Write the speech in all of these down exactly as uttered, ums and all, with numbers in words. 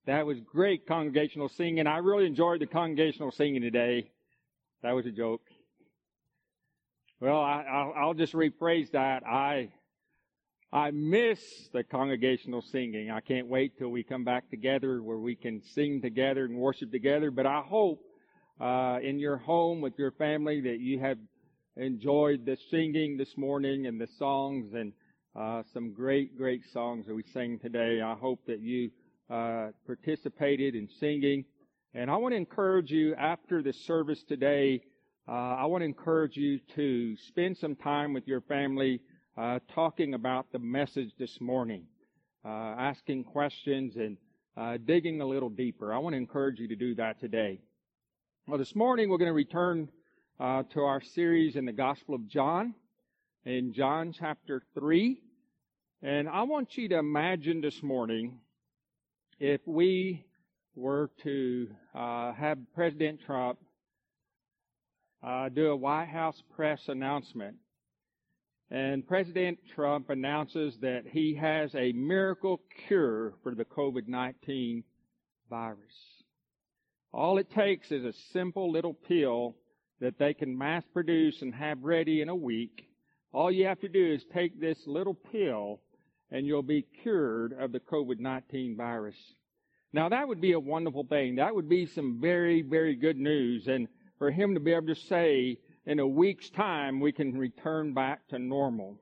That was great congregational singing. I really enjoyed the congregational singing today. That was a joke. Well, I, I'll, I'll just rephrase that. I I miss the congregational singing. I can't wait till we come back together where we can sing together and worship together. But I hope uh, in your home with your family that you have enjoyed the singing this morning and the songs and uh, some great, great songs that we sang today. I hope that you uh, participated in singing. And I want to encourage you after the service today, uh, I want to encourage you to spend some time with your family uh, talking about the message this morning, uh, asking questions and uh, digging a little deeper. I want to encourage you to do that today. Well, this morning we're going to return uh, to our series in the Gospel of John, in John chapter three. And I want you to imagine this morning if we were to uh, have President Trump uh, do a White House press announcement. And President Trump announces that he has a miracle cure for the covid nineteen virus. All it takes is a simple little pill that they can mass produce and have ready in a week. All you have to do is take this little pill and you'll be cured of the covid nineteen virus. Now that would be a wonderful thing. That would be some very, very good news. And for him to be able to say, in a week's time, we can return back to normal.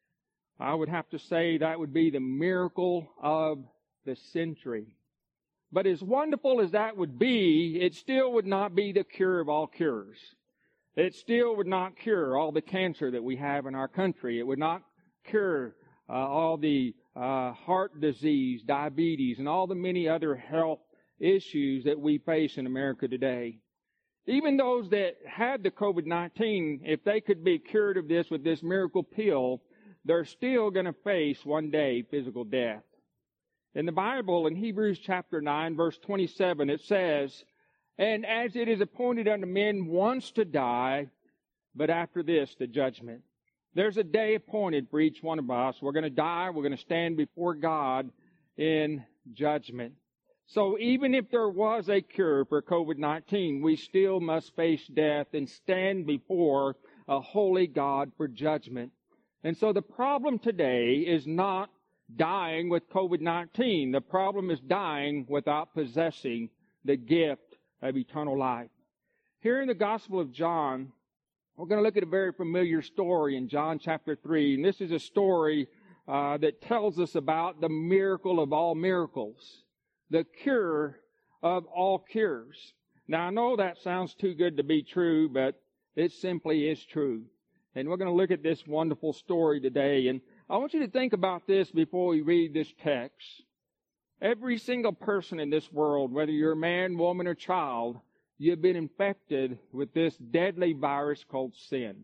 I would have to say that would be the miracle of the century. But as wonderful as that would be, it still would not be the cure of all cures. It still would not cure all the cancer that we have in our country. It would not cure uh, all the uh, heart disease, diabetes, and all the many other health issues that we face in America today. Even those that had the covid nineteen, if they could be cured of this with this miracle pill, they're still going to face one day physical death. In the Bible, in Hebrews chapter nine, verse twenty-seven, it says, "And as it is appointed unto men once to die, but after this the judgment." There's a day appointed for each one of us. We're going to die. We're going to stand before God in judgment. So even if there was a cure for covid nineteen, we still must face death and stand before a holy God for judgment. And so the problem today is not dying with covid nineteen. The problem is dying without possessing the gift of eternal life. Here in the Gospel of John, we're going to look at a very familiar story in John chapter three. And this is a story uh, that tells us about the miracle of all miracles, the cure of all cures. Now, I know that sounds too good to be true, but it simply is true. And we're going to look at this wonderful story today. And I want you to think about this before we read this text. Every single person in this world, whether you're a man, woman, or child, you've been infected with this deadly virus called sin.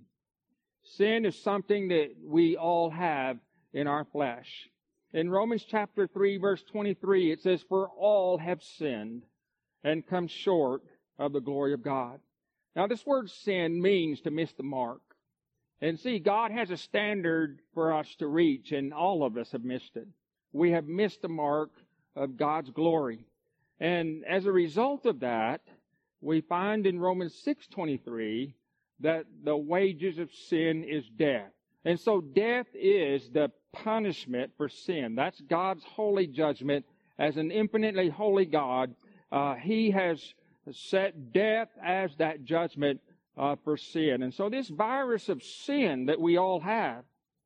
Sin is something that we all have in our flesh. In Romans chapter three, verse twenty-three, it says, "For all have sinned and come short of the glory of God." Now, this word sin means to miss the mark. And see, God has a standard for us to reach, and all of us have missed it. We have missed the mark of God's glory. And as a result of that, we find in Romans six twenty-three that the wages of sin is death. And so death is the punishment for sin. That's God's holy judgment. As an infinitely holy God, uh, He has set death as that judgment uh, for sin. And so this virus of sin that we all have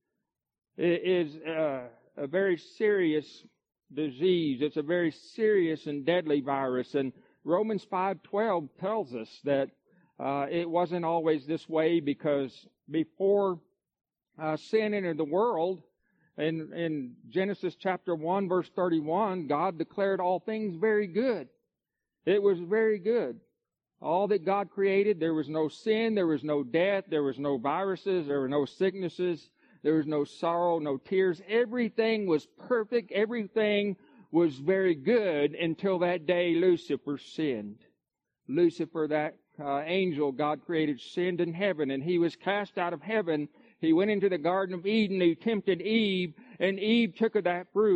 is uh, a very serious disease. It's a very serious and deadly virus. And Romans five twelve tells us that uh, it wasn't always this way, because before uh, sin entered the world, in, in Genesis chapter one, verse thirty-one, God declared all things very good. It was very good. All that God created, there was no sin, there was no death, there was no viruses, there were no sicknesses, there was no sorrow, no tears. Everything was perfect. Everything was very good until that day Lucifer sinned. Lucifer, that uh, angel God created, sinned in heaven, and he was cast out of heaven. He went into the Garden of Eden. He tempted Eve, and Eve took of that fruit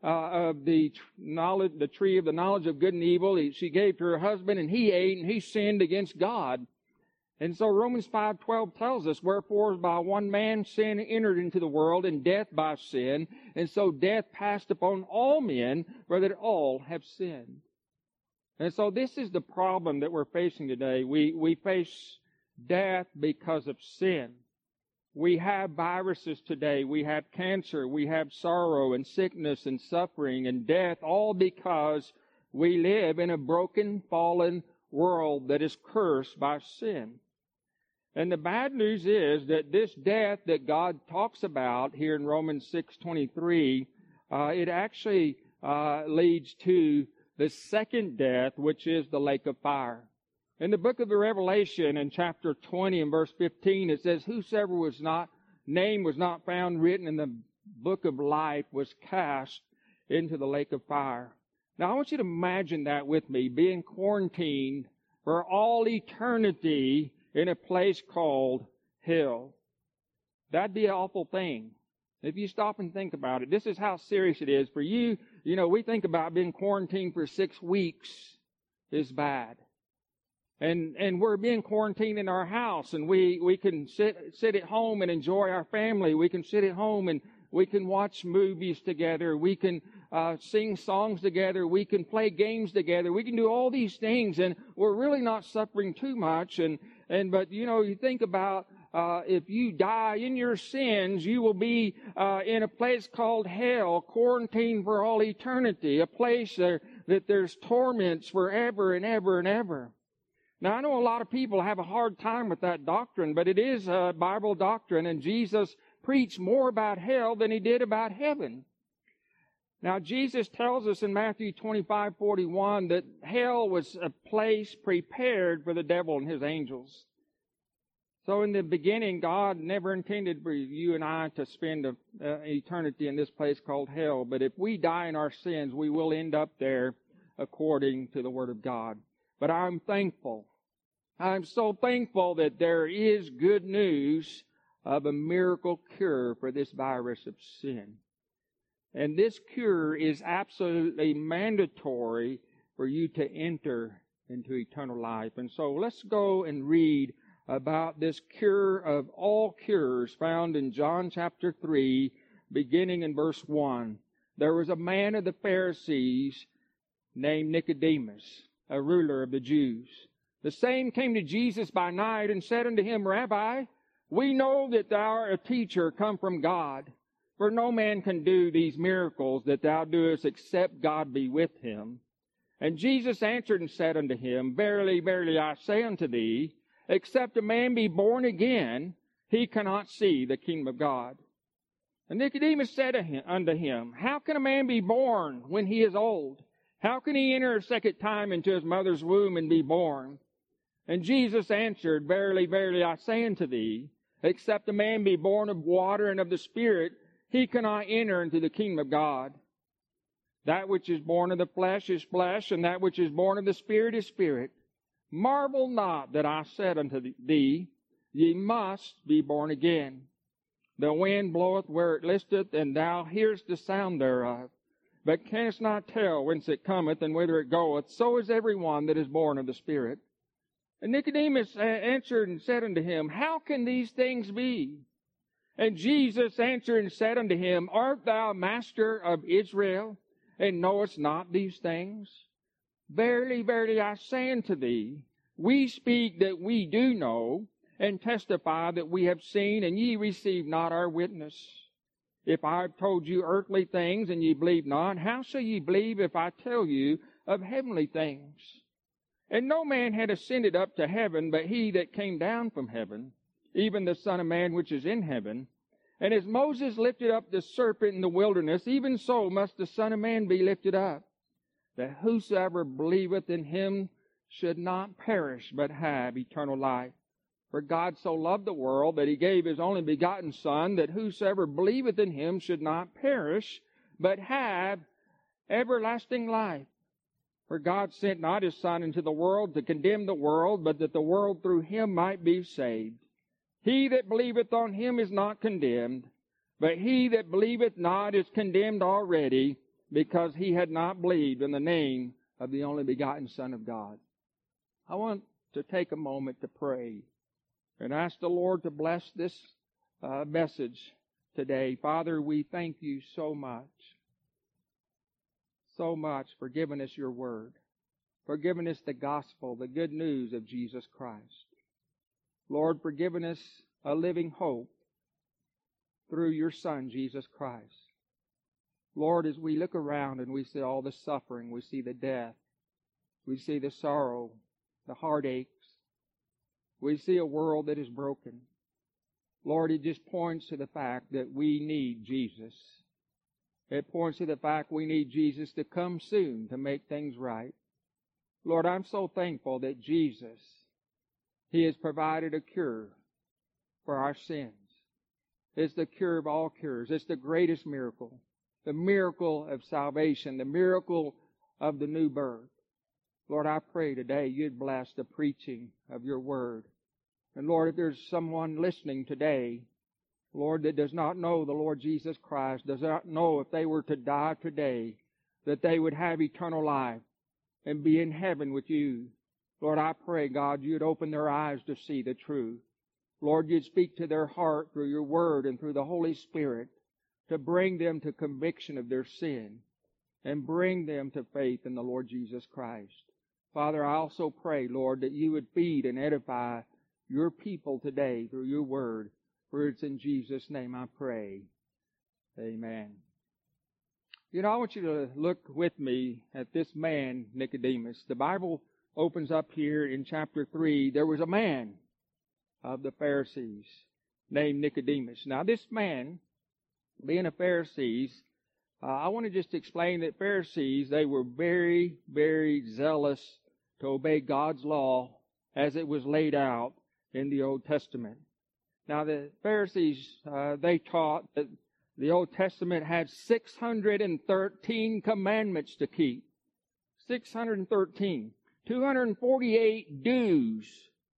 uh, of the knowledge, the tree of the knowledge of good and evil. He, she gave to her husband, and he ate, and he sinned against God. And so Romans five twelve tells us, wherefore by one man sin entered into the world, and death by sin, and so death passed upon all men, for that all have sinned. And so this is the problem that we're facing today. We, we face death because of sin. We have viruses today. We have cancer. We have sorrow and sickness and suffering and death, all because we live in a broken, fallen world that is cursed by sin. And the bad news is that this death that God talks about here in Romans six twenty-three, uh, it actually uh, leads to the second death, which is the lake of fire. In the book of the Revelation, in chapter twenty and verse fifteen, it says, whosoever was not, name was not found written in the book of life was cast into the lake of fire. Now I want you to imagine that with me, being quarantined for all eternity in a place called hell. That'd be an awful thing. If you stop and think about it, this is how serious it is. For you, you know, we think about being quarantined for six weeks is bad. And and we're being quarantined in our house, and we, we can sit sit at home and enjoy our family. We can sit at home and we can watch movies together. We can uh, sing songs together. We can play games together. We can do all these things, and we're really not suffering too much. And and but you know, you think about uh, if you die in your sins, you will be uh, in a place called hell, quarantined for all eternity, a place there, that there's torments forever and ever and ever. Now, I know a lot of people have a hard time with that doctrine, but it is a Bible doctrine, and Jesus preached more about hell than he did about heaven. Now, Jesus tells us in Matthew twenty-five forty-one that hell was a place prepared for the devil and his angels. So in the beginning, God never intended for you and I to spend an eternity in this place called hell, but if we die in our sins, we will end up there according to the Word of God. But I'm thankful. I'm so thankful that there is good news of a miracle cure for this virus of sin. And this cure is absolutely mandatory for you to enter into eternal life. And so let's go and read about this cure of all cures found in John chapter three, beginning in verse one. There was a man of the Pharisees named Nicodemus, a ruler of the Jews. The same came to Jesus by night and said unto him, Rabbi, we know that thou art a teacher come from God, for no man can do these miracles that thou doest except God be with him. And Jesus answered and said unto him, Verily, verily, I say unto thee, except a man be born again, he cannot see the kingdom of God. And Nicodemus said unto him, How can a man be born when he is old? How can he enter a second time into his mother's womb and be born? And Jesus answered, Verily, verily, I say unto thee, except a man be born of water and of the Spirit, he cannot enter into the kingdom of God. That which is born of the flesh is flesh, and that which is born of the Spirit is spirit. Marvel not that I said unto thee, Ye must be born again. The wind bloweth where it listeth, and thou hearest the sound thereof, but canst not tell whence it cometh and whither it goeth. So is every one that is born of the Spirit. And Nicodemus answered and said unto him, How can these things be? And Jesus answered and said unto him, Art thou master of Israel, and knowest not these things? Verily, verily, I say unto thee, we speak that we do know, and testify that we have seen, and ye receive not our witness. If I have told you earthly things, and ye believe not, how shall ye believe if I tell you of heavenly things? And no man had ascended up to heaven, but he that came down from heaven, even the Son of Man which is in heaven. And as Moses lifted up the serpent in the wilderness, even so must the Son of Man be lifted up, that whosoever believeth in him should not perish, but have eternal life. For God so loved the world that he gave his only begotten Son, that whosoever believeth in him should not perish, but have everlasting life. For God sent not his Son into the world to condemn the world, but that the world through him might be saved. He that believeth on him is not condemned, but he that believeth not is condemned already, because he had not believed in the name of the only begotten Son of God. I want to take a moment to pray and ask the Lord to bless this uh, message today. Father, we thank you so much, so much for giving us your word, for giving us the gospel, the good news of Jesus Christ. Lord, for giving us a living hope through your Son, Jesus Christ. Lord, as we look around and we see all the suffering, we see the death, we see the sorrow, the heartaches, we see a world that is broken. Lord, it just points to the fact that we need Jesus. It points to the fact we need Jesus to come soon to make things right. Lord, I'm so thankful that Jesus, He has provided a cure for our sins. It's the cure of all cures. It's the greatest miracle. The miracle of salvation. The miracle of the new birth. Lord, I pray today you'd bless the preaching of your word. And Lord, if there's someone listening today, Lord, that does not know the Lord Jesus Christ, does not know if they were to die today, that they would have eternal life and be in heaven with you. Lord, I pray, God, you'd open their eyes to see the truth. Lord, you'd speak to their heart through your word and through the Holy Spirit to bring them to conviction of their sin and bring them to faith in the Lord Jesus Christ. Father, I also pray, Lord, that you would feed and edify your people today through your word. For it's in Jesus' name I pray. Amen. You know, I want you to look with me at this man, Nicodemus. The Bible opens up here in chapter three. There was a man of the Pharisees named Nicodemus. Now, this man, being a Pharisee, uh, I want to just explain that Pharisees, they were very, very zealous to obey God's law as it was laid out in the Old Testament. Now, the Pharisees, uh, they taught that the Old Testament had six hundred thirteen commandments to keep. six hundred thirteen. two hundred forty-eight do's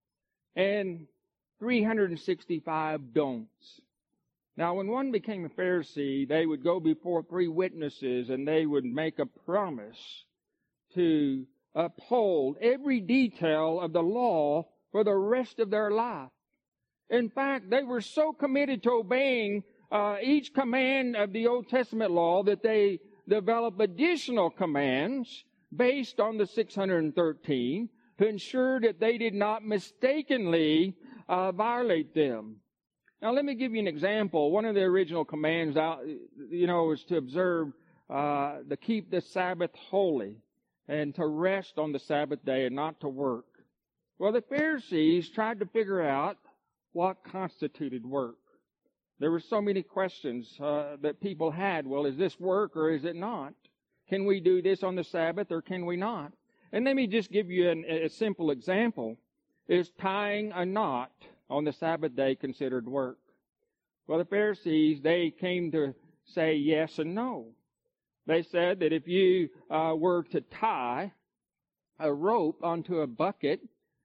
and three hundred sixty-five don'ts. Now, when one became a Pharisee, they would go before three witnesses and they would make a promise to uphold every detail of the law for the rest of their life. In fact, they were so committed to obeying uh, each command of the Old Testament law that they developed additional commands based on the six hundred thirteen to ensure that they did not mistakenly uh, violate them. Now, let me give you an example. One of the original commands, out, you know, was to observe, uh, to keep the Sabbath holy and to rest on the Sabbath day and not to work. Well, the Pharisees tried to figure out what constituted work. There were so many questions uh, that people had. Well, is this work or is it not? Can we do this on the Sabbath or can we not? And let me just give you an, a simple example. Is tying a knot on the Sabbath day considered work? Well, the Pharisees, they came to say yes and no. They said that if you uh, were to tie a rope onto a bucket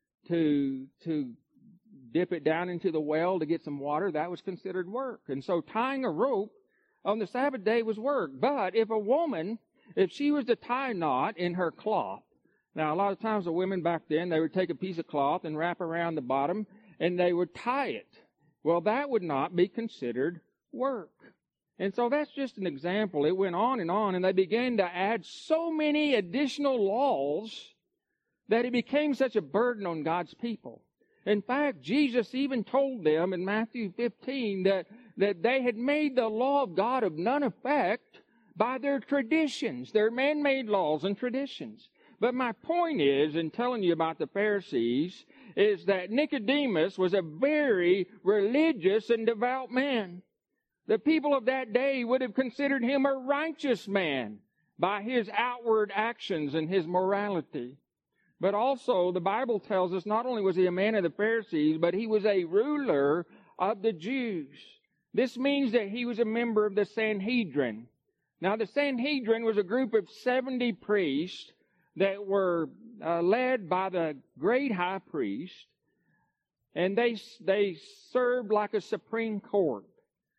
to to dip it down into the well to get some water, that was considered work. And so tying a rope on the Sabbath day was work. But if a woman, if she was to tie a knot in her cloth, now a lot of times the women back then, they would take a piece of cloth and wrap around the bottom and they would tie it. Well, that would not be considered work. And so that's just an example. It went on and on, and they began to add so many additional laws that it became such a burden on God's people. In fact, Jesus even told them in Matthew fifteen that, that they had made the law of God of none effect by their traditions, their man-made laws and traditions. But my point is, in telling you about the Pharisees, is that Nicodemus was a very religious and devout man. The people of that day would have considered him a righteous man by his outward actions and his morality. But also, the Bible tells us not only was he a man of the Pharisees, but he was a ruler of the Jews. This means that he was a member of the Sanhedrin. Now, the Sanhedrin was a group of seventy priests that were uh, led by the great high priest, and they they served like a supreme court.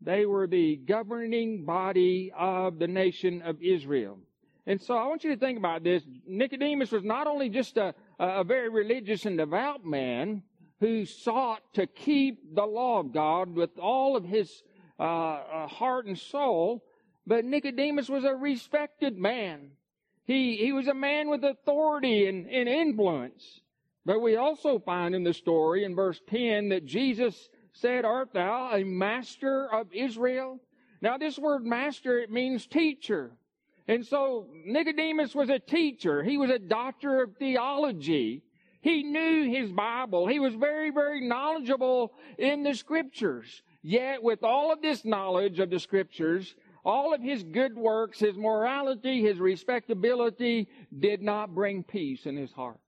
They were the governing body of the nation of Israel. And so I want you to think about this. Nicodemus was not only just a, a very religious and devout man who sought to keep the law of God with all of his uh, uh, heart and soul, but Nicodemus was a respected man. He, he was a man with authority and, and influence. But we also find in the story in verse ten that Jesus said, "Art thou a master of Israel?" Now this word master, it means teacher. And so Nicodemus was a teacher. He was a doctor of theology. He knew his Bible. He was very, very knowledgeable in the Scriptures. Yet with all of this knowledge of the Scriptures, all of his good works, his morality, his respectability did not bring peace in his heart.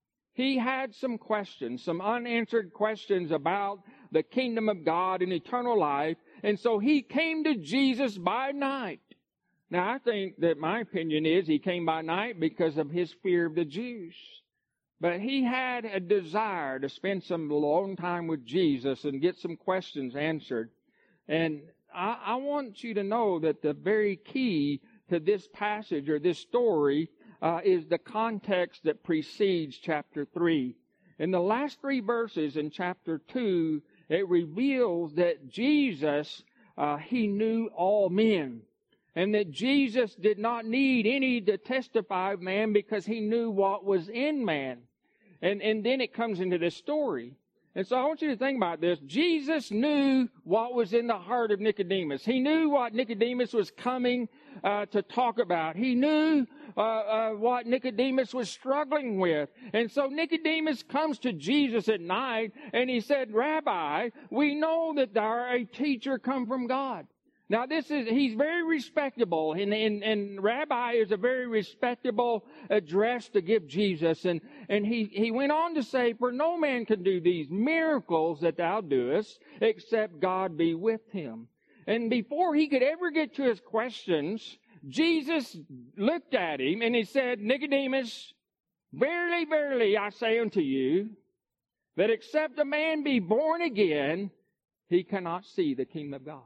He had some questions, some unanswered questions about the kingdom of God and eternal life. And so he came to Jesus by night. Now, I think that my opinion is he came by night because of his fear of the Jews. But he had a desire to spend some long time with Jesus and get some questions answered. And I, I want you to know that the very key to this passage or this story uh, is the context that precedes chapter three. In the last three verses in chapter two, it reveals that Jesus, uh, he knew all men. And that Jesus did not need any to testify of man because he knew what was in man. And, and then it comes into this story. And so I want you to think about this. Jesus knew what was in the heart of Nicodemus. He knew what Nicodemus was coming uh, to talk about. He knew uh, uh, what Nicodemus was struggling with. And so Nicodemus comes to Jesus at night and he said, "Rabbi, we know that thou art a teacher come from God." Now this is, he's very respectable, and, and, and Rabbi is a very respectable address to give Jesus. And, and he, he went on to say, "For no man can do these miracles that thou doest, except God be with him." And before he could ever get to his questions, Jesus looked at him and he said, "Nicodemus, verily, verily, I say unto you, that except a man be born again, he cannot see the kingdom of God."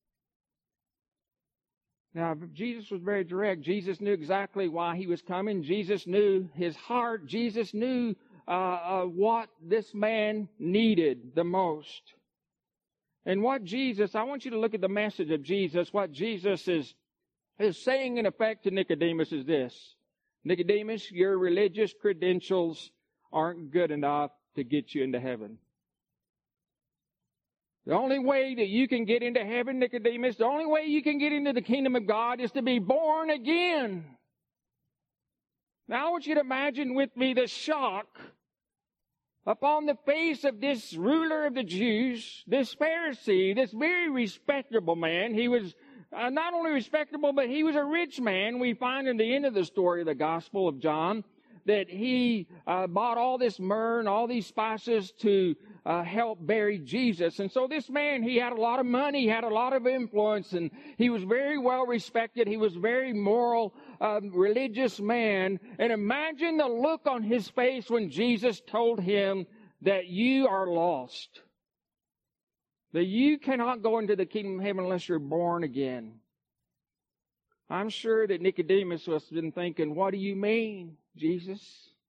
Now, Jesus was very direct. Jesus knew exactly why he was coming. Jesus knew his heart. Jesus knew uh, uh, what this man needed the most. And what Jesus, I want you to look at the message of Jesus. What Jesus is, is saying in effect to Nicodemus is this: Nicodemus, your religious credentials aren't good enough to get you into heaven. The only way that you can get into heaven, Nicodemus, the only way you can get into the kingdom of God is to be born again. Now I want you to imagine with me the shock upon the face of this ruler of the Jews, this Pharisee, this very respectable man. He was uh, not only respectable, but he was a rich man. We find in the end of the story of the Gospel of John that he uh, bought all this myrrh and all these spices to uh, help bury Jesus. And so this man, he had a lot of money, he had a lot of influence, and he was very well respected. He was very moral, um, religious man. And imagine the look on his face when Jesus told him that you are lost, that you cannot go into the kingdom of heaven unless you're born again. I'm sure that Nicodemus was been thinking, what do you mean, Jesus?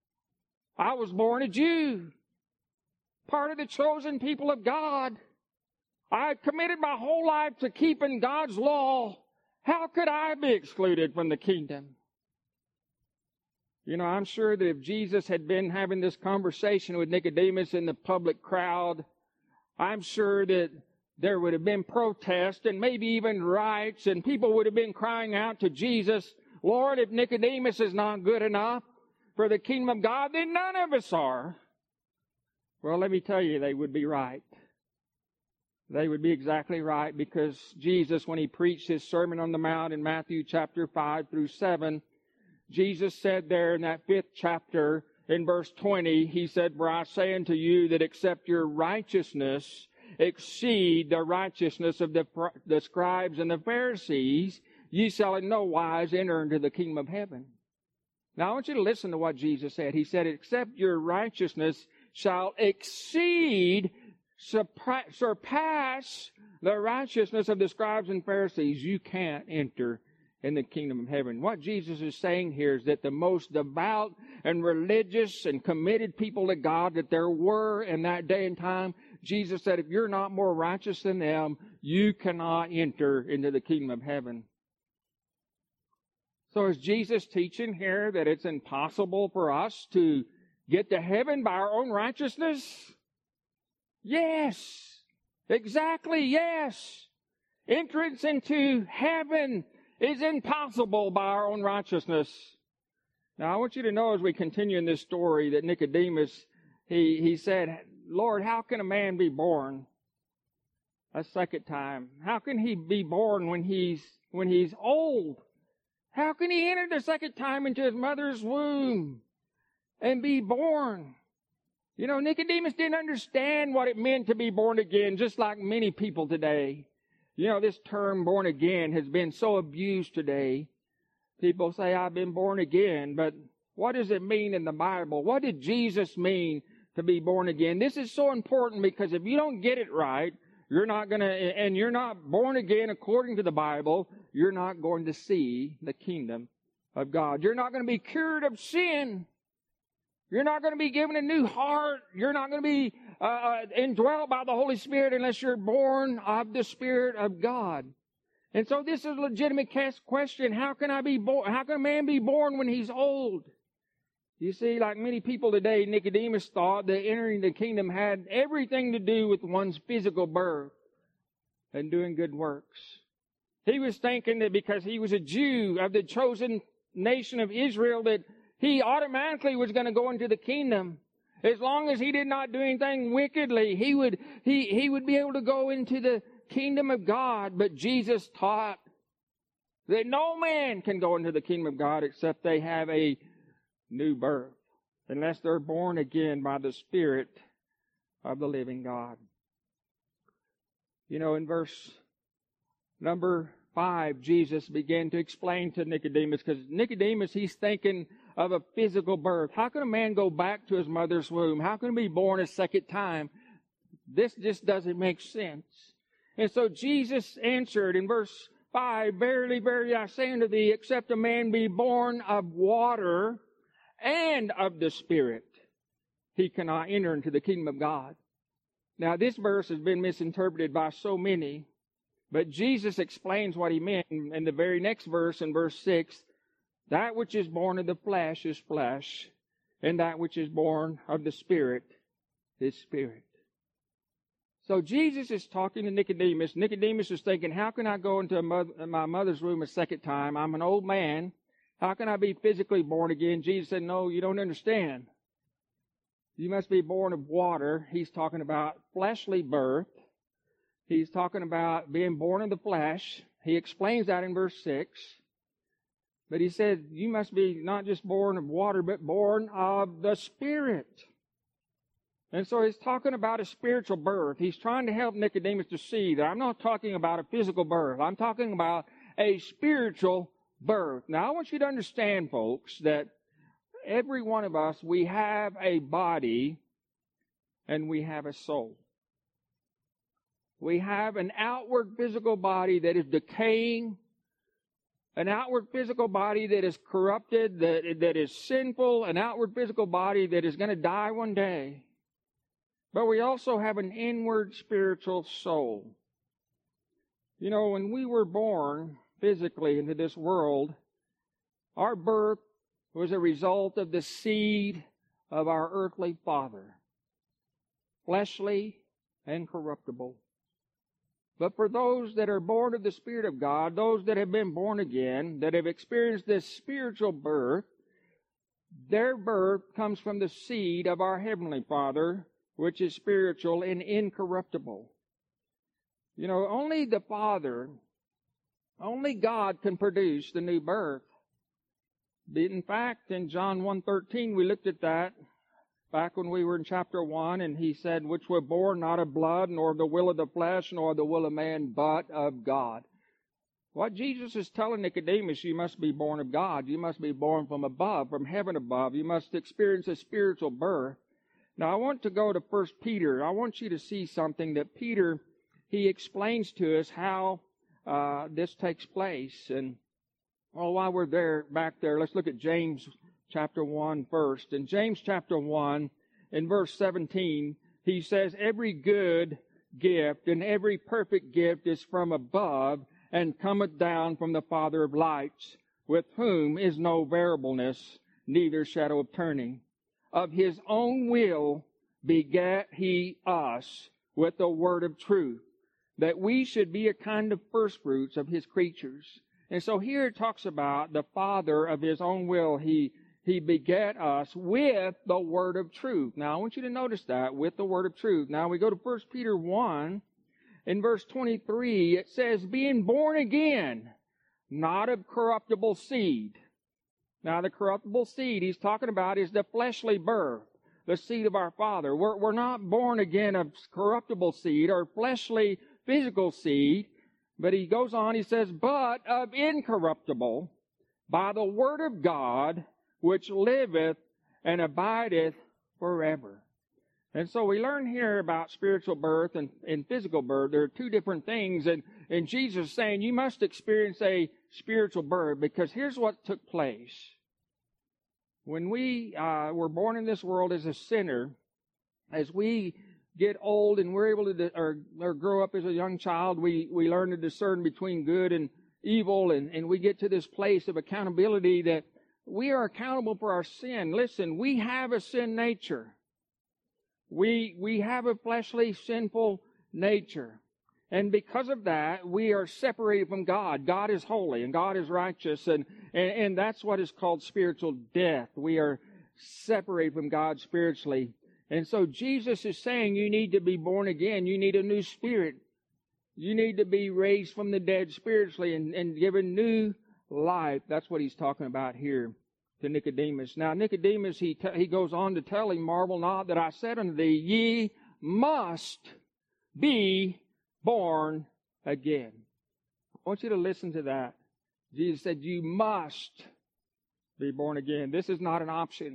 I was born a Jew, part of the chosen people of God. I committed my whole life to keeping God's law. How could I be excluded from the kingdom? You know, I'm sure that if Jesus had been having this conversation with Nicodemus in the public crowd, I'm sure that there would have been protests and maybe even riots, and people would have been crying out to Jesus, Lord, if Nicodemus is not good enough for the kingdom of God, then none of us are. Well, let me tell you, they would be right. They would be exactly right, because Jesus, when he preached his Sermon on the Mount in Matthew chapter five through seven, Jesus said there in that fifth chapter, in verse twenty, he said, For I say unto you that except your righteousness exceed the righteousness of the, the scribes and the Pharisees, ye shall in no wise enter into the kingdom of heaven. Now I want you to listen to what Jesus said. He said, except your righteousness shall exceed, surpass the righteousness of the scribes and Pharisees, you can't enter in the kingdom of heaven. What Jesus is saying here is that the most devout and religious and committed people to God that there were in that day and time, Jesus said, if you're not more righteous than them, you cannot enter into the kingdom of heaven. So is Jesus teaching here that it's impossible for us to get to heaven by our own righteousness? Yes. Exactly, yes. Entrance into heaven is impossible by our own righteousness. Now, I want you to know as we continue in this story that Nicodemus, he, he said, Lord, how can a man be born a second time? How can he be born when he's, when he's old? How can he enter the second time into his mother's womb and be born? You know, Nicodemus didn't understand what it meant to be born again, just like many people today. You know, this term born again has been so abused today. People say, I've been born again, but what does it mean in the Bible? What did Jesus mean to be born again? This is so important because if you don't get it right, you're not going to, and you're not born again according to the Bible, you're not going to see the kingdom of God. You're not going to be cured of sin. You're not going to be given a new heart. You're not going to be uh, indwelt by the Holy Spirit unless you're born of the Spirit of God. And so this is a legitimate question. How can I be born? How can a man be born when he's old? You see, like many people today, Nicodemus thought that entering the kingdom had everything to do with one's physical birth and doing good works. He was thinking that because he was a Jew of the chosen nation of Israel that he automatically was going to go into the kingdom. As long as he did not do anything wickedly, he would, he, he would be able to go into the kingdom of God. But Jesus taught that no man can go into the kingdom of God except they have a new birth, unless they're born again by the Spirit of the living God. You know, in verse number five, Jesus began to explain to Nicodemus, because Nicodemus, he's thinking of a physical birth. How can a man go back to his mother's womb? How can he be born a second time? This just doesn't make sense. And so Jesus answered in verse five, Verily, verily, I say unto thee, except a man be born of water and of the Spirit, he cannot enter into the kingdom of God. Now, this verse has been misinterpreted by so many, but Jesus explains what he meant in the very next verse, in verse six. That which is born of the flesh is flesh, and that which is born of the Spirit is spirit. So Jesus is talking to Nicodemus. Nicodemus is thinking, how can I go into a mother, my mother's womb a second time? I'm an old man. How can I be physically born again? Jesus said, no, you don't understand. You must be born of water. He's talking about fleshly birth. He's talking about being born of the flesh. He explains that in verse six. But he said, you must be not just born of water, but born of the Spirit. And so he's talking about a spiritual birth. He's trying to help Nicodemus to see that I'm not talking about a physical birth. I'm talking about a spiritual birth. Now, I want you to understand, folks, that every one of us, we have a body and we have a soul. We have an outward physical body that is decaying, an outward physical body that is corrupted, that, that is sinful, an outward physical body that is going to die one day. But we also have an inward spiritual soul. You know, when we were born physically into this world, our birth was a result of the seed of our earthly father, fleshly and corruptible. But for those that are born of the Spirit of God, those that have been born again, that have experienced this spiritual birth, their birth comes from the seed of our Heavenly Father, which is spiritual and incorruptible. You know, only the Father, only God can produce the new birth. In fact, in John one thirteen, we looked at that back when we were in chapter one, and he said, which were born not of blood, nor of the will of the flesh, nor of the will of man, but of God. What Jesus is telling Nicodemus, you must be born of God. You must be born from above, from heaven above. You must experience a spiritual birth. Now, I want to go to First Peter. I want you to see something that Peter, he explains to us how uh, this takes place. And, well, while we're there, back there, let's look at James chapter one first. In James chapter one, in verse seventeen, he says, every good gift and every perfect gift is from above and cometh down from the Father of lights, with whom is no variableness, neither shadow of turning. Of his own will begat he us with the word of truth, that we should be a kind of firstfruits of his creatures. And so here it talks about the Father of his own will. He, he begat us with the word of truth. Now I want you to notice that, with the word of truth. Now we go to First Peter one. In verse twenty-three, it says, being born again, not of corruptible seed. Now, the corruptible seed he's talking about is the fleshly birth, the seed of our Father. We're, we're not born again of corruptible seed or fleshly physical seed. But he goes on, he says, but of incorruptible, by the word of God, which liveth and abideth forever. And so we learn here about spiritual birth and, and physical birth. There are two different things. And, and Jesus is saying you must experience a spiritual birth, because here's what took place. When we uh, were born in this world as a sinner, as we get old and we're able to, or, or grow up as a young child, we, we learn to discern between good and evil, and, and we get to this place of accountability that we are accountable for our sin. Listen, we have a sin nature. We, we have a fleshly, sinful nature. And because of that, we are separated from God. God is holy and God is righteous. And, and, and that's what is called spiritual death. We are separated from God spiritually. And so Jesus is saying you need to be born again. You need a new spirit. You need to be raised from the dead spiritually and, and given new life. That's what he's talking about here to Nicodemus. Now, Nicodemus, he, t- he goes on to tell him, marvel not that I said unto thee, ye must be born again. I want you to listen to that. Jesus said, you must be born again. This is not an option.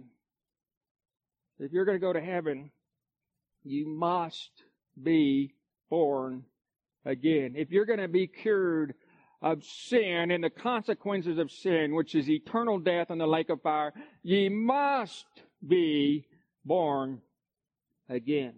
If you're going to go to heaven, you must be born again. If you're going to be cured of sin and the consequences of sin, which is eternal death in the lake of fire, ye must be born again.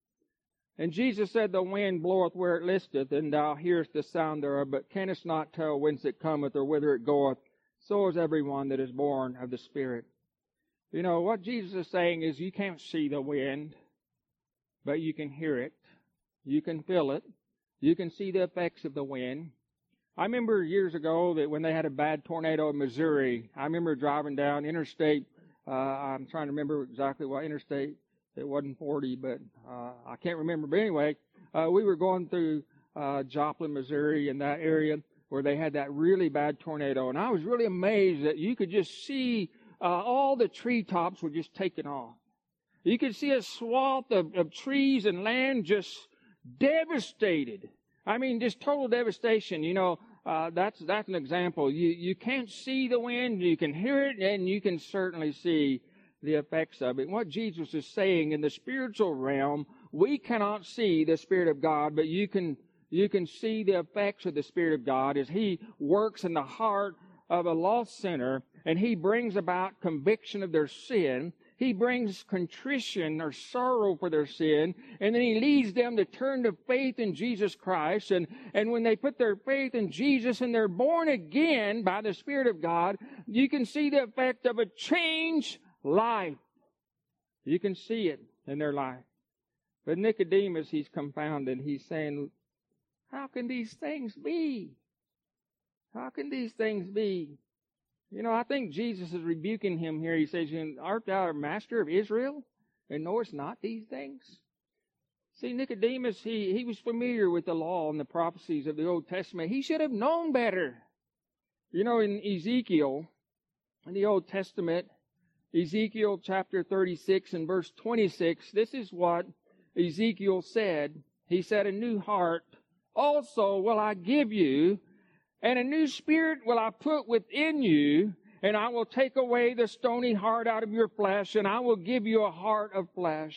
And Jesus said, the wind bloweth where it listeth, and thou hearest the sound thereof, but canst not tell whence it cometh or whither it goeth. So is everyone that is born of the Spirit. You know, what Jesus is saying is you can't see the wind, but you can hear it. You can feel it. You can see the effects of the wind. I remember years ago that when they had a bad tornado in Missouri, I remember driving down interstate. Uh, I'm trying to remember exactly what interstate. It wasn't forty, but uh, I can't remember. But anyway, uh, we were going through uh, Joplin, Missouri, in that area where they had that really bad tornado. And I was really amazed that you could just see uh, all the treetops were just taken off. You could see a swath of, of trees and land just devastated. I mean, just total devastation. You know, uh, that's that's an example. You you can't see the wind, you can hear it, and you can certainly see the effects of it. What Jesus is saying, in the spiritual realm, we cannot see the Spirit of God, but you can you can see the effects of the Spirit of God as He works in the heart of a lost sinner, and He brings about conviction of their sin. He brings contrition or sorrow for their sin, and then He leads them to turn to faith in Jesus Christ. And, and when they put their faith in Jesus and they're born again by the Spirit of God, you can see the effect of a changed life. You can see it in their life. But Nicodemus, he's confounded. He's saying, how can these things be? How can these things be? You know, I think Jesus is rebuking him here. He says, art thou a master of Israel, and knowest not these things? See, Nicodemus, he, he was familiar with the law and the prophecies of the Old Testament. He should have known better. You know, in Ezekiel, in the Old Testament, Ezekiel chapter thirty-six and verse twenty-six, this is what Ezekiel said. He said, a new heart also will I give you, and a new spirit will I put within you, and I will take away the stony heart out of your flesh, and I will give you a heart of flesh.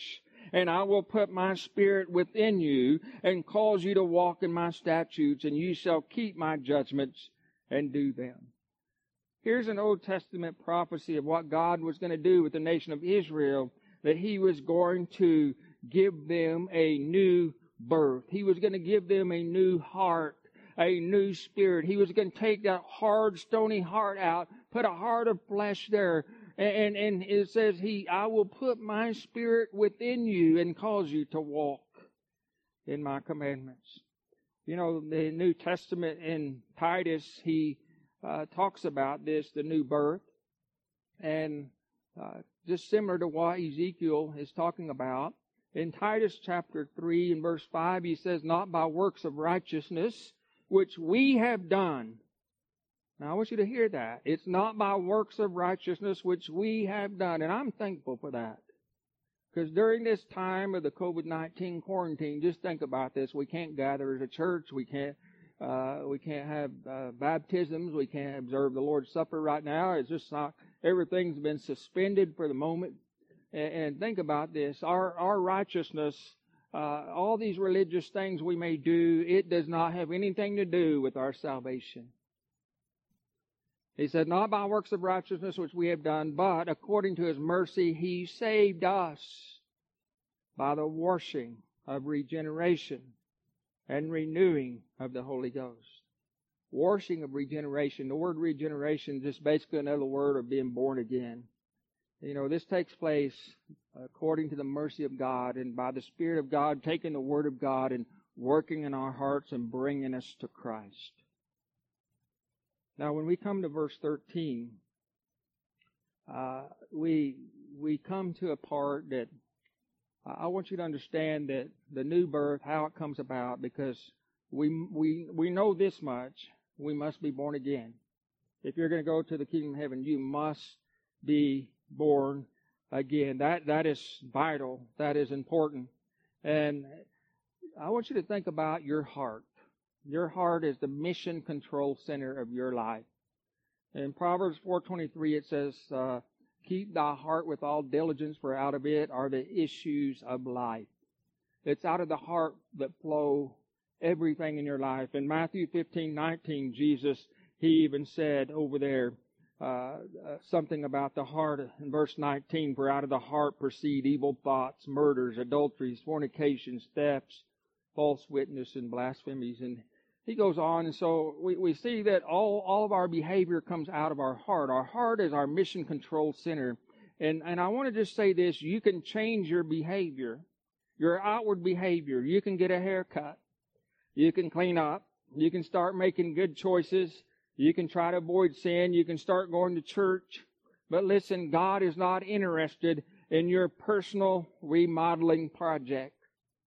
and I will put my Spirit within you and cause you to walk in my statutes, and you shall keep my judgments and do them. Here's an Old Testament prophecy of what God was going to do with the nation of Israel, that He was going to give them a new birth. He was going to give them a new heart, a new spirit. He was going to take that hard, stony heart out, put a heart of flesh there. And, and it says, He, I will put my Spirit within you and cause you to walk in my commandments. You know, the New Testament in Titus, he uh, talks about this, the new birth. And uh, just similar to what Ezekiel is talking about, in Titus chapter three and verse five, he says, not by works of righteousness, which we have done. Now, I want you to hear that. It's not by works of righteousness which we have done. And I'm thankful for that. Because during this time of the covid nineteen quarantine, just think about this. We can't gather as a church. We can't uh, we can't have uh, baptisms. We can't observe the Lord's Supper right now. It's just not, everything's been suspended for the moment. And, and think about this. Our, our righteousness, uh, all these religious things we may do, it does not have anything to do with our salvation. He said, not by works of righteousness which we have done, but according to His mercy He saved us by the washing of regeneration and renewing of the Holy Ghost. Washing of regeneration. The word regeneration is just basically another word of being born again. You know, this takes place according to the mercy of God and by the Spirit of God taking the Word of God and working in our hearts and bringing us to Christ. Now, when we come to verse thirteen, uh, we we come to a part that I want you to understand that the new birth, how it comes about, because we we we know this much: we must be born again. If you're going to go to the kingdom of heaven, you must be born again. That that is vital. That is important. And I want you to think about your heart. Your heart is the mission control center of your life. In Proverbs four twenty-three, it says, uh, keep thy heart with all diligence, for out of it are the issues of life. It's out of the heart that flow everything in your life. In Matthew fifteen nineteen, Jesus, He even said over there, uh, uh, something about the heart. In verse nineteen, for out of the heart proceed evil thoughts, murders, adulteries, fornications, thefts, false witness, and blasphemies. And he goes on, and so we, we see that all, all of our behavior comes out of our heart. Our heart is our mission control center. And, and I want to just say this, you can change your behavior, your outward behavior. You can get a haircut. You can clean up. You can start making good choices. You can try to avoid sin. You can start going to church. But listen, God is not interested in your personal remodeling project.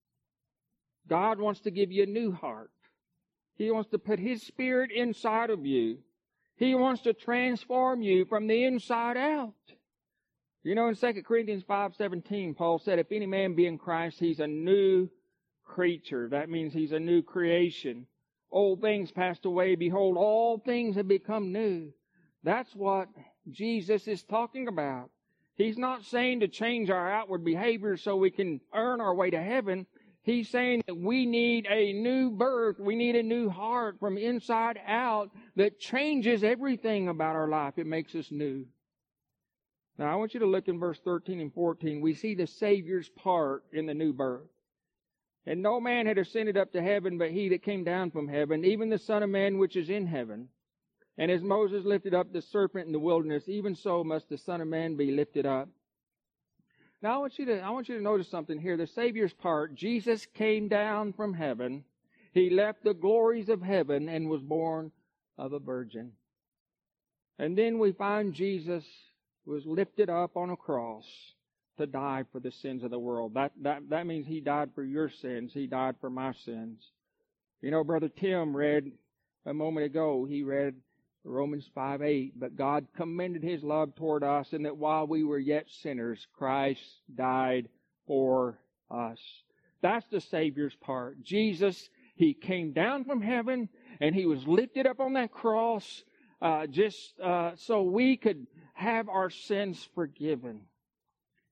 God wants to give you a new heart. He wants to put His Spirit inside of you. He wants to transform you from the inside out. You know, in Second Corinthians five seventeen, Paul said, if any man be in Christ, he's a new creature. That means he's a new creation. Old things passed away. Behold, all things have become new. That's what Jesus is talking about. He's not saying to change our outward behavior so we can earn our way to heaven. He's saying that we need a new birth. We need a new heart from inside out that changes everything about our life. It makes us new. Now, I want you to look in verse thirteen and fourteen. We see the Savior's part in the new birth. And no man had ascended up to heaven but He that came down from heaven, even the Son of Man which is in heaven. And as Moses lifted up the serpent in the wilderness, even so must the Son of Man be lifted up. Now, I want you to, I want you to notice something here. The Savior's part, Jesus came down from heaven. He left the glories of heaven and was born of a virgin. And then we find Jesus was lifted up on a cross to die for the sins of the world. That, that, that means He died for your sins. He died for my sins. You know, Brother Tim read a moment ago, he read Romans five eight, but God commended His love toward us in that while we were yet sinners, Christ died for us. That's the Savior's part. Jesus, He came down from heaven and He was lifted up on that cross uh, just uh, so we could have our sins forgiven.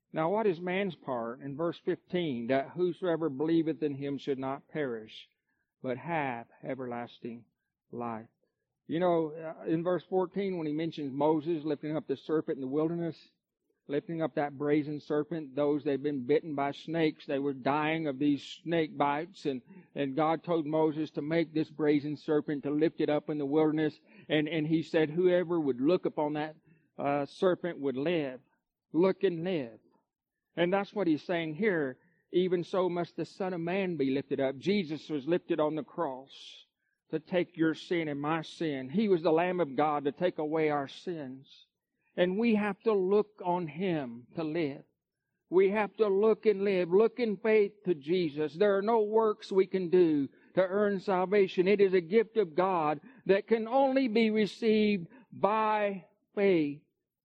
Now what is man's part? In verse fifteen, that whosoever believeth in him should not perish, but have everlasting life. You know, in verse fourteen, when he mentions Moses lifting up the serpent in the wilderness, lifting up that brazen serpent, those that had been bitten by snakes, they were dying of these snake bites, and, and God told Moses to make this brazen serpent, to lift it up in the wilderness, and, and he said whoever would look upon that uh, serpent would live. Look and live. And that's what he's saying here. Even so must the Son of Man be lifted up. Jesus was lifted on the cross to take your sin and my sin. He was the Lamb of God to take away our sins. And we have to look on Him to live. We have to look and live. Look in faith to Jesus. There are no works we can do to earn salvation. It is a gift of God that can only be received by faith.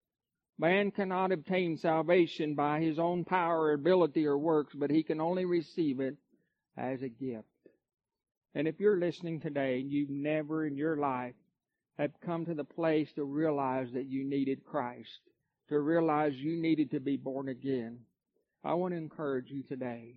Man cannot obtain salvation by his own power, ability, or works, but he can only receive it as a gift. And if you're listening today and you've never in your life have come to the place to realize that you needed Christ, to realize you needed to be born again, I want to encourage you today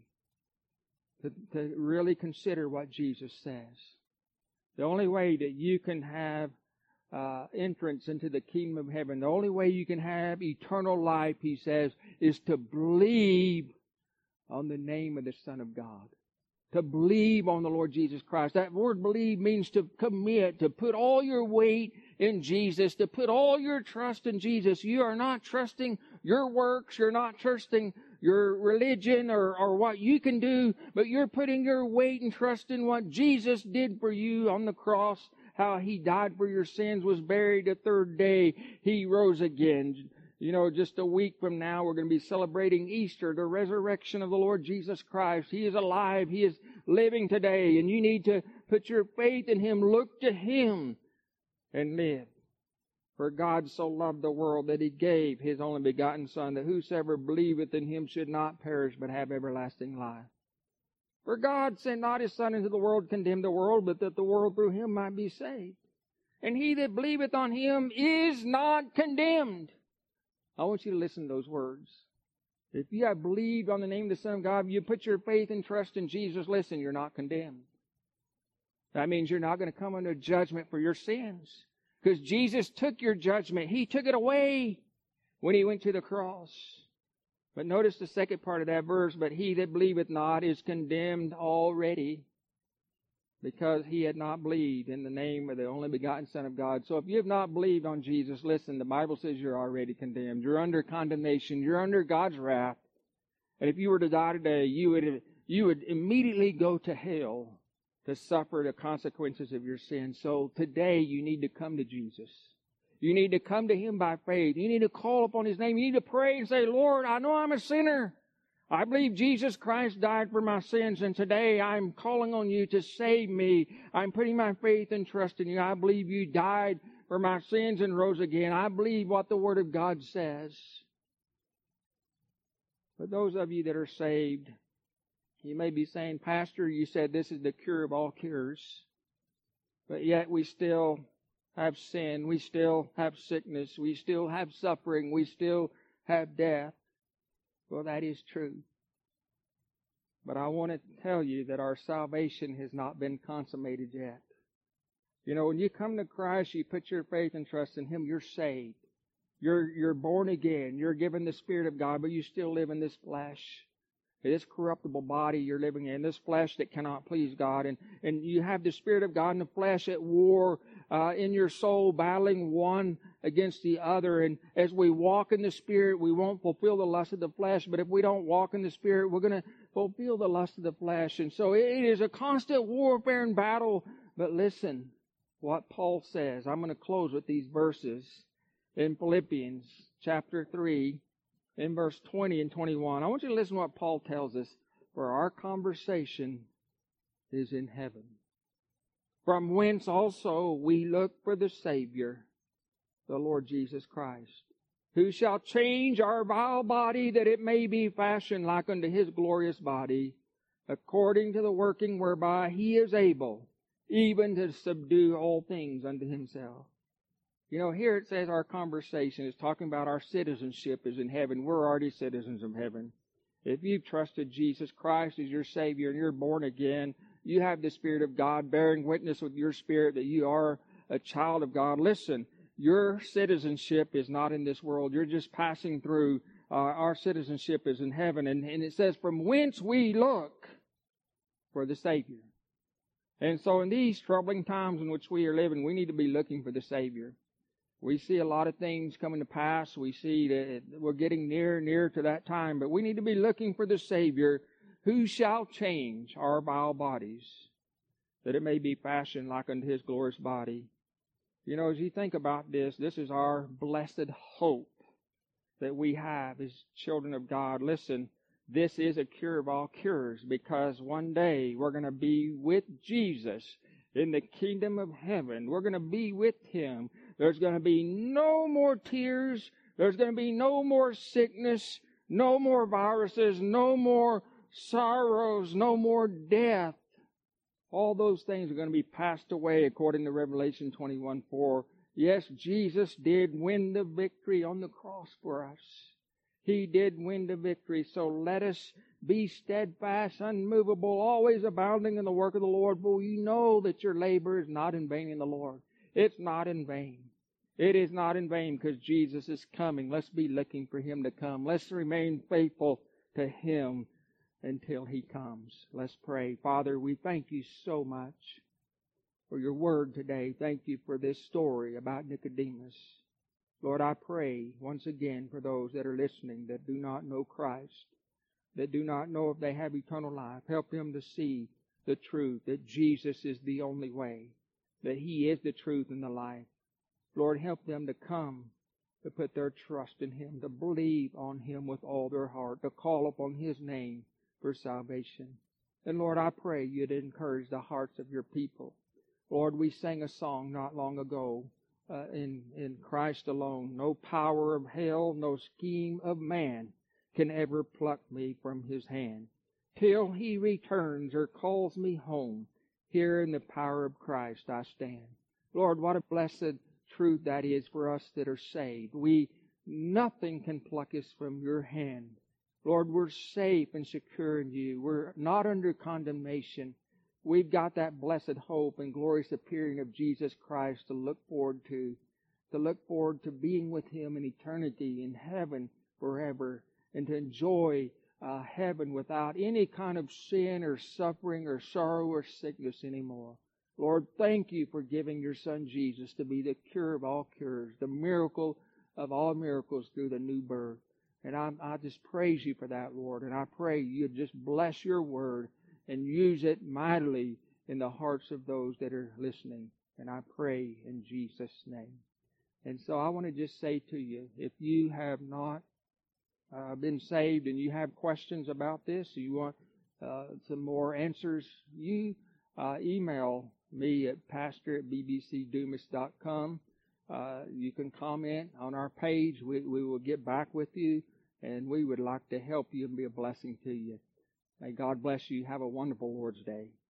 to, to really consider what Jesus says. The only way that you can have uh, entrance into the kingdom of heaven, the only way you can have eternal life, he says, is to believe on the name of the Son of God. To believe on the Lord Jesus Christ. That word believe means to commit, to put all your weight in Jesus, to put all your trust in Jesus. You are not trusting your works, you're not trusting your religion or, or what you can do, but you're putting your weight and trust in what Jesus did for you on the cross, how He died for your sins, was buried, the third day He rose again. You know, just a week from now, we're going to be celebrating Easter, the resurrection of the Lord Jesus Christ. He is alive. He is living today. And you need to put your faith in Him. Look to Him and live. For God so loved the world that He gave His only begotten Son, that whosoever believeth in Him should not perish, but have everlasting life. For God sent not His Son into the world to condemn the world, but that the world through Him might be saved. And he that believeth on Him is not condemned. I want you to listen to those words. If you have believed on the name of the Son of God, you put your faith and trust in Jesus, listen, you're not condemned. That means you're not going to come under judgment for your sins. Because Jesus took your judgment. He took it away when He went to the cross. But notice the second part of that verse, but he that believeth not is condemned already, because he had not believed in the name of the only begotten Son of God. So if you have not believed on Jesus, listen, the Bible says you're already condemned. You're under condemnation. You're under God's wrath. And if you were to die today, you would, you would immediately go to hell to suffer the consequences of your sin. So today you need to come to Jesus. You need to come to Him by faith. You need to call upon His name. You need to pray and say, Lord, I know I'm a sinner. I believe Jesus Christ died for my sins, and today I'm calling on You to save me. I'm putting my faith and trust in You. I believe You died for my sins and rose again. I believe what the Word of God says. For those of you that are saved, you may be saying, Pastor, you said this is the cure of all cures, but yet we still have sin. We still have sickness. We still have suffering. We still have death. Well, that is true. But I want to tell you that our salvation has not been consummated yet. You know, when you come to Christ, you put your faith and trust in Him, you're saved. You're, you're born again. You're given the Spirit of God, but you still live in this flesh. This corruptible body you're living in, this flesh that cannot please God. And, and you have the Spirit of God and the flesh at war uh, in your soul, battling one against the other. And as we walk in the Spirit, we won't fulfill the lust of the flesh. But if we don't walk in the Spirit, we're going to fulfill the lust of the flesh. And so it is a constant warfare and battle. But listen, what Paul says. I'm going to close with these verses in Philippians chapter three. In verse twenty and twenty-one, I want you to listen to what Paul tells us. For our conversation is in heaven, from whence also we look for the Savior, the Lord Jesus Christ, who shall change our vile body, that it may be fashioned like unto His glorious body, according to the working whereby He is able even to subdue all things unto Himself. You know, here it says our conversation is talking about our citizenship is in heaven. We're already citizens of heaven. If you've trusted Jesus Christ as your Savior and you're born again, you have the Spirit of God bearing witness with your spirit that you are a child of God. Listen, your citizenship is not in this world. You're just passing through. Uh, our citizenship is in heaven. And, and it says, from whence we look for the Savior. And so in these troubling times in which we are living, we need to be looking for the Savior. We see a lot of things coming to pass. We see that we're getting near and near to that time. But we need to be looking for the Savior who shall change our vile bodies, that it may be fashioned like unto His glorious body. You know, as you think about this, this is our blessed hope that we have as children of God. Listen, this is a cure of all cures, because one day we're going to be with Jesus in the kingdom of heaven. We're going to be with Him. There's going to be no more tears. There's going to be no more sickness, no more viruses, no more sorrows, no more death. All those things are going to be passed away according to Revelation twenty-one four. Yes, Jesus did win the victory on the cross for us. He did win the victory. So let us be steadfast, unmovable, always abounding in the work of the Lord. For we know that your labor is not in vain in the Lord. It's not in vain. It is not in vain, because Jesus is coming. Let's be looking for Him to come. Let's remain faithful to Him until He comes. Let's pray. Father, we thank You so much for Your word today. Thank You for this story about Nicodemus. Lord, I pray once again for those that are listening that do not know Christ, that do not know if they have eternal life. Help them to see the truth, that Jesus is the only way, that He is the truth and the life. Lord, help them to come, to put their trust in Him, to believe on Him with all their heart, to call upon His name for salvation. And Lord, I pray You'd encourage the hearts of Your people. Lord, we sang a song not long ago, uh, in, in Christ alone. No power of hell, no scheme of man can ever pluck me from His hand. Till He returns or calls me home, here in the power of Christ I stand. Lord, what a blessed truth that is for us that are saved. We, nothing can pluck us from Your hand. Lord, we're safe and secure in You. We're not under condemnation. We've got that blessed hope and glorious appearing of Jesus Christ to look forward to, to look forward to being with Him in eternity, in heaven forever, and to enjoy uh, heaven without any kind of sin or suffering or sorrow or sickness anymore. Lord, thank You for giving Your Son Jesus to be the cure of all cures, the miracle of all miracles through the new birth. And I, I just praise You for that, Lord. And I pray You'd just bless Your word and use it mightily in the hearts of those that are listening. And I pray in Jesus' name. And so I want to just say to you, if you have not uh, been saved and you have questions about this, or you want uh, some more answers, you uh, email me at pastor at b b c dumas dot com. Uh, you can comment on our page. We, we will get back with you, and we would like to help you and be a blessing to you. May God bless you. Have a wonderful Lord's Day.